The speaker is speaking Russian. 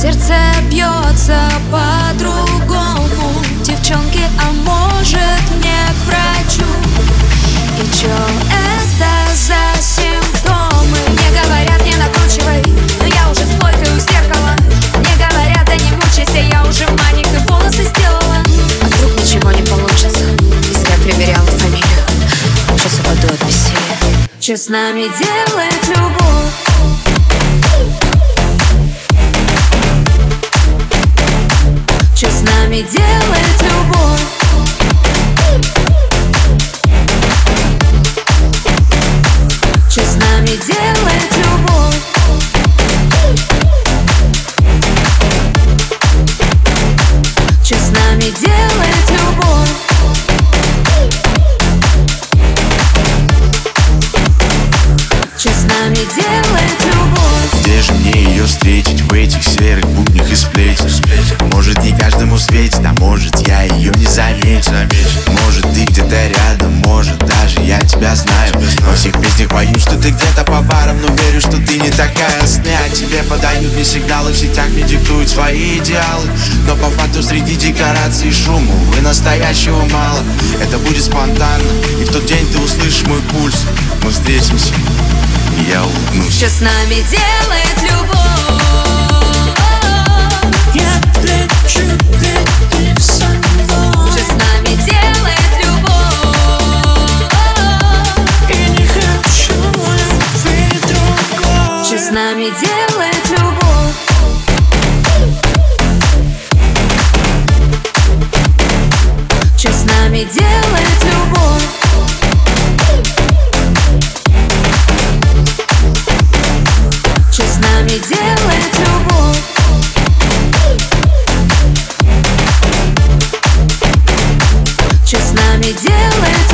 сердце бьется по-другому. Девчонки, а может мне к врачу? И чё это за симптомы? Мне говорят, не накручивай, но я уже с плойкой у зеркала. Мне говорят, да не мучайся, я уже маник и волосы сделала. А вдруг ничего не получится? И зря проверяла фамилию. Сейчас упаду от бессилия. Чё с нами делает любовь? Чё с нами делает любовь? Чё с нами делает любовь? Чё с нами делает любовь? Чё с нами делает любовь? Где же мне ее встретить в этих серых буднях и сплетен? Может, не каждому светит, а может, я ее не заметил. Может, ты где-то рядом, может, даже я тебя знаю. Во всех песнях пою, что ты где-то по барам, но верю, что ты не такая. Сны о тебе подают мне сигналы, в сетях мне диктуют свои идеалы. Но по факту среди декораций и шума, увы, настоящего мало. Это будет спонтанно, и в тот день ты услышишь мой пульс. Мы встретимся, и я улыбнусь. Что с нами делает любовь? Я лечу, лети со мной. Что с нами делает любовь? И не хочу любви другой. Что с нами делает любовь? Что с нами делает любовь? Что с нами делает любовь? Что с нами делает